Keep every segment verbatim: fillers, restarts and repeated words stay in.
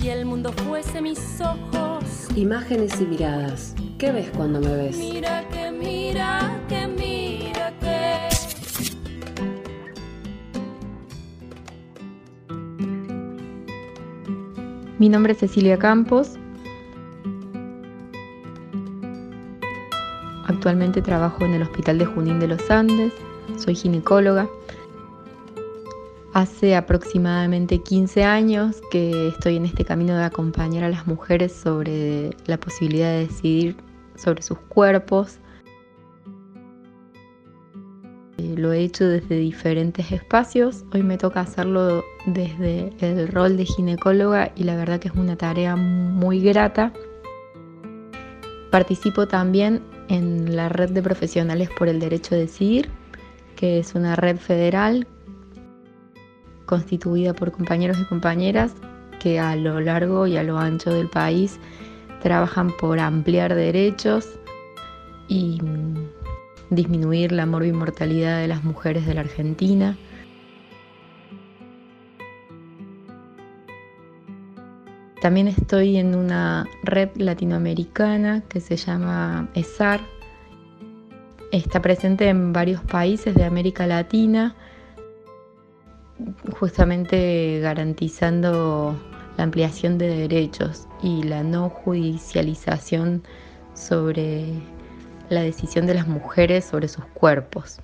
si el mundo fuese mis ojos. Imágenes y miradas. ¿Qué ves cuando me ves? Mira que mira que mira que... Mi nombre es Cecilia Campos. Actualmente trabajo en el Hospital de Junín de los Andes. Soy ginecóloga. Hace aproximadamente quince años que estoy en este camino de acompañar a las mujeres sobre la posibilidad de decidir sobre sus cuerpos. Lo he hecho desde diferentes espacios. Hoy me toca hacerlo desde el rol de ginecóloga y la verdad que es una tarea muy grata. Participo también en la Red de Profesionales por el Derecho a Decidir, que es una red federal constituida por compañeros y compañeras que a lo largo y a lo ancho del país trabajan por ampliar derechos y disminuir la morbimortalidad de las mujeres de la Argentina. También estoy en una red latinoamericana que se llama ESAR. Está presente en varios países de América Latina, justamente garantizando la ampliación de derechos y la no judicialización sobre la decisión de las mujeres sobre sus cuerpos.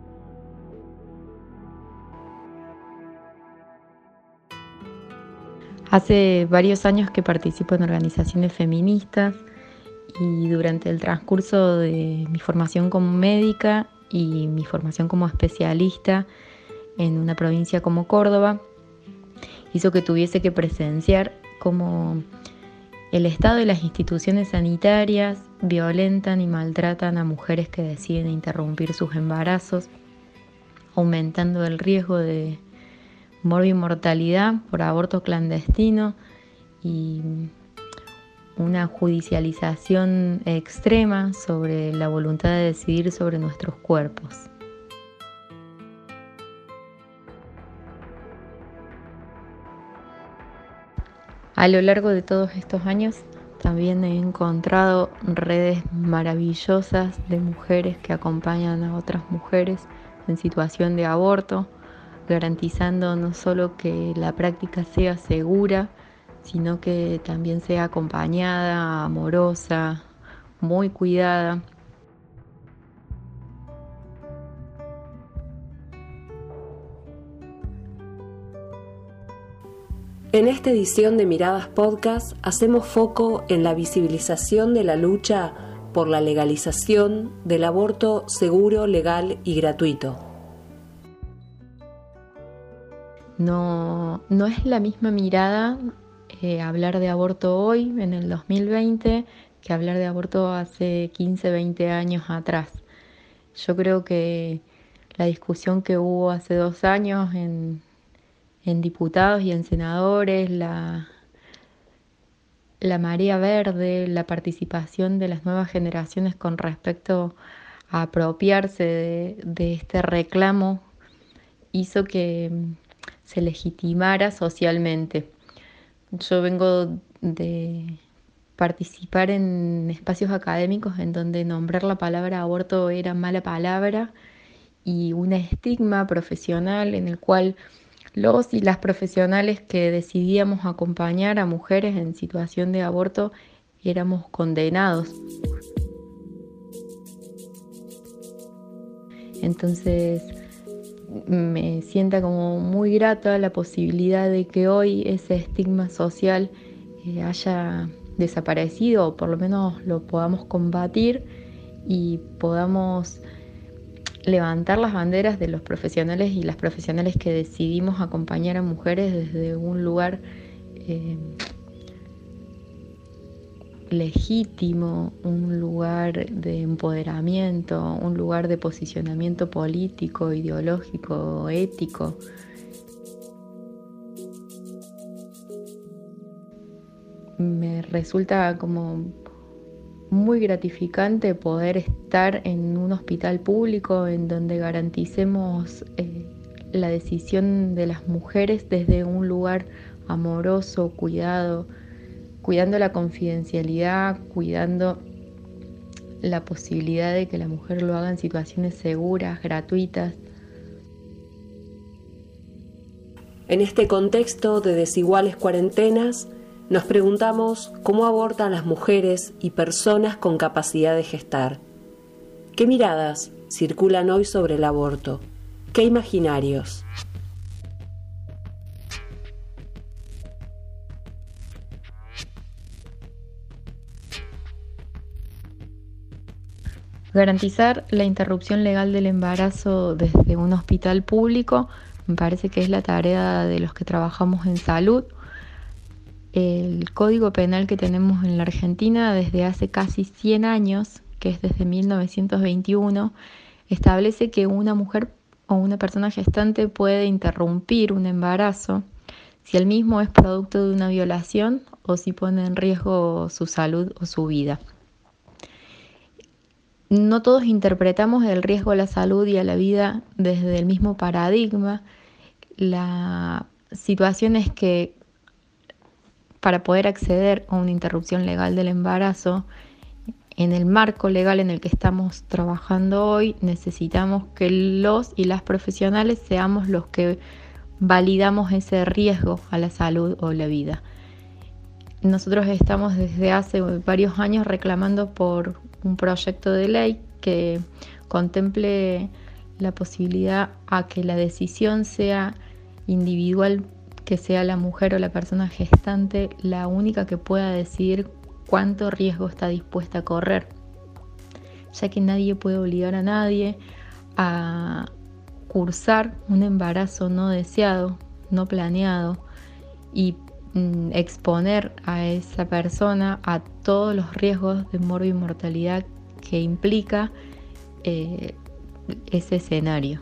Hace varios años que participo en organizaciones feministas y durante el transcurso de mi formación como médica y mi formación como especialista en una provincia como Córdoba, hizo que tuviese que presenciar cómo el Estado y las instituciones sanitarias violentan y maltratan a mujeres que deciden interrumpir sus embarazos, aumentando el riesgo de morbimortalidad por aborto clandestino y una judicialización extrema sobre la voluntad de decidir sobre nuestros cuerpos. A lo largo de todos estos años también he encontrado redes maravillosas de mujeres que acompañan a otras mujeres en situación de aborto, garantizando no solo que la práctica sea segura, sino que también sea acompañada, amorosa, muy cuidada. En esta edición de Miradas Podcast hacemos foco en la visibilización de la lucha por la legalización del aborto seguro, legal y gratuito. No, no es la misma mirada eh, hablar de aborto hoy, en el dos mil veinte, que hablar de aborto hace quince, veinte años atrás. Yo creo que la discusión que hubo hace dos años en en diputados y en senadores, la, la marea verde, la participación de las nuevas generaciones con respecto a apropiarse de, de este reclamo hizo que se legitimara socialmente. Yo vengo de participar en espacios académicos en donde nombrar la palabra aborto era mala palabra y un estigma profesional en el cual los y las profesionales que decidíamos acompañar a mujeres en situación de aborto éramos condenados. Entonces me sienta como muy grata la posibilidad de que hoy ese estigma social eh, haya desaparecido o por lo menos lo podamos combatir y podamos levantar las banderas de los profesionales y las profesionales que decidimos acompañar a mujeres desde un lugar eh, legítimo, un lugar de empoderamiento, un lugar de posicionamiento político, ideológico, ético. Me resulta como muy gratificante poder estar en un hospital público en donde garanticemos eh, la decisión de las mujeres desde un lugar amoroso, cuidado, cuidando la confidencialidad, cuidando la posibilidad de que la mujer lo haga en situaciones seguras, gratuitas. En este contexto de desiguales cuarentenas, nos preguntamos cómo abortan las mujeres y personas con capacidad de gestar. ¿Qué miradas circulan hoy sobre el aborto? ¿Qué imaginarios? Garantizar la interrupción legal del embarazo desde un hospital público me parece que es la tarea de los que trabajamos en salud. El Código Penal que tenemos en la Argentina desde hace casi cien años, que es desde mil novecientos veintiuno, establece que una mujer o una persona gestante puede interrumpir un embarazo si el mismo es producto de una violación o si pone en riesgo su salud o su vida. No todos interpretamos el riesgo a la salud y a la vida desde el mismo paradigma. La situación es que para poder acceder a una interrupción legal del embarazo, en el marco legal en el que estamos trabajando hoy, necesitamos que los y las profesionales seamos los que validamos ese riesgo a la salud o la vida. Nosotros estamos desde hace varios años reclamando por un proyecto de ley que contemple la posibilidad a que la decisión sea individual, que sea la mujer o la persona gestante la única que pueda decidir cuánto riesgo está dispuesta a correr, ya que nadie puede obligar a nadie a cursar un embarazo no deseado, no planeado, y mm, exponer a esa persona a todos los riesgos de morbo y mortalidad que implica eh, ese escenario.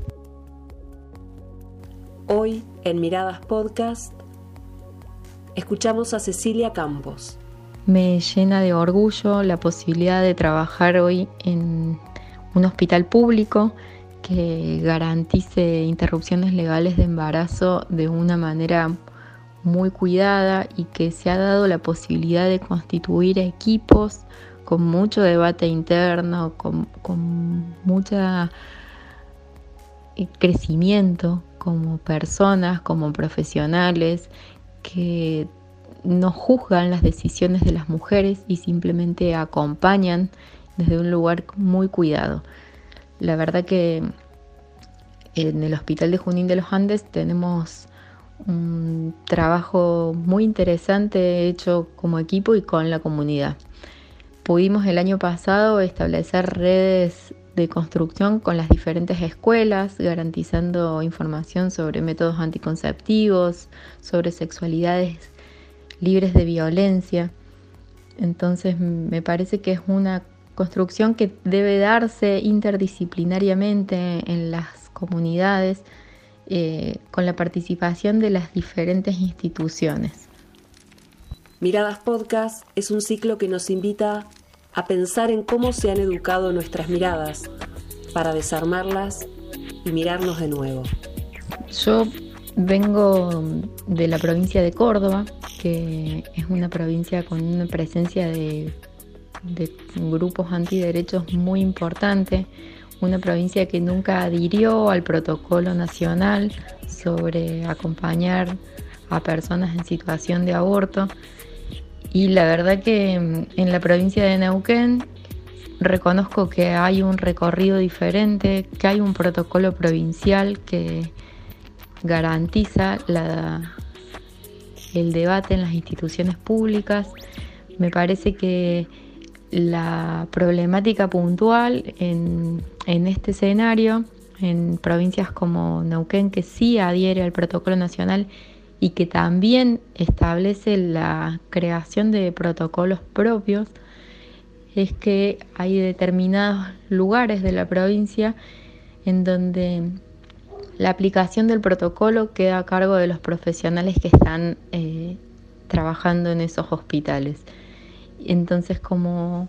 Hoy, en Miradas Podcast, escuchamos a Cecilia Campos. Me llena de orgullo la posibilidad de trabajar hoy en un hospital público que garantice interrupciones legales de embarazo de una manera muy cuidada y que se ha dado la posibilidad de constituir equipos con mucho debate interno, con, con mucho crecimiento como personas, como profesionales, que no juzgan las decisiones de las mujeres y simplemente acompañan desde un lugar muy cuidado. La verdad que en el Hospital de Junín de los Andes tenemos un trabajo muy interesante hecho como equipo y con la comunidad. Pudimos el año pasado establecer redes de construcción con las diferentes escuelas, garantizando información sobre métodos anticonceptivos, sobre sexualidades libres de violencia. Entonces me parece que es una construcción que debe darse interdisciplinariamente en las comunidades, eh, con la participación de las diferentes instituciones. Miradas Podcast es un ciclo que nos invita a pensar en cómo se han educado nuestras miradas para desarmarlas y mirarnos de nuevo. Yo vengo de la provincia de Córdoba, que es una provincia con una presencia de, de grupos antiderechos muy importante, una provincia que nunca adhirió al protocolo nacional sobre acompañar a personas en situación de aborto. Y la verdad que en la provincia de Neuquén reconozco que hay un recorrido diferente, que hay un protocolo provincial que garantiza la, el debate en las instituciones públicas. Me parece que la problemática puntual en, en este escenario, en provincias como Neuquén, que sí adhiere al protocolo nacional y que también establece la creación de protocolos propios, es que hay determinados lugares de la provincia en donde la aplicación del protocolo queda a cargo de los profesionales que están eh, trabajando en esos hospitales. Entonces, como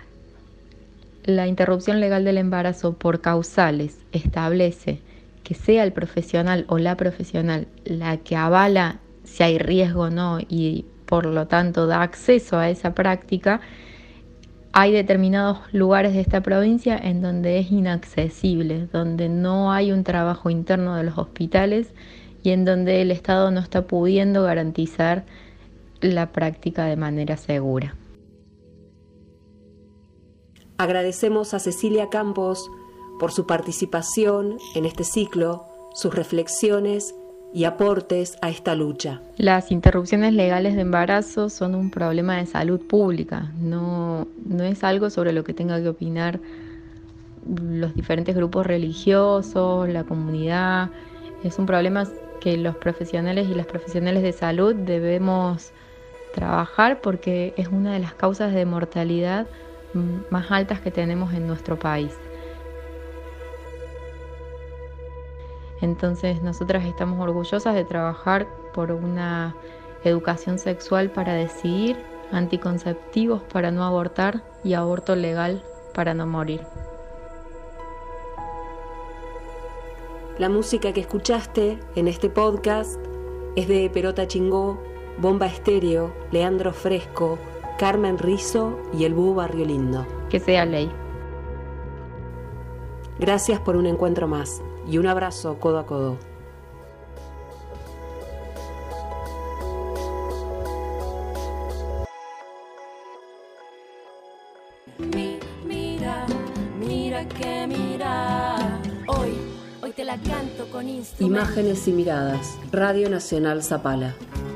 la interrupción legal del embarazo por causales establece que sea el profesional o la profesional la que avala si hay riesgo o no y por lo tanto da acceso a esa práctica, hay determinados lugares de esta provincia en donde es inaccesible, donde no hay un trabajo interno de los hospitales y en donde el Estado no está pudiendo garantizar la práctica de manera segura. Agradecemos a Cecilia Campos por su participación en este ciclo, sus reflexiones y aportes a esta lucha. Las interrupciones legales de embarazo son un problema de salud pública, no, no es algo sobre lo que tenga que opinar los diferentes grupos religiosos, la comunidad. Es un problema que los profesionales y las profesionales de salud debemos trabajar porque es una de las causas de mortalidad más altas que tenemos en nuestro país. Entonces nosotras estamos orgullosas de trabajar por una educación sexual para decidir, anticonceptivos para no abortar y aborto legal para no morir. La música que escuchaste en este podcast es de Perota Chingó, Bomba Estéreo, Leandro Fresco, Carmen Rizzo y el Búho Barrio Lindo. Que sea ley. Gracias por un encuentro más y un abrazo codo a codo. Mi, mira, mira que mira. Hoy, hoy te la canto con instrumentos. Imágenes y miradas. Radio Nacional Zapala.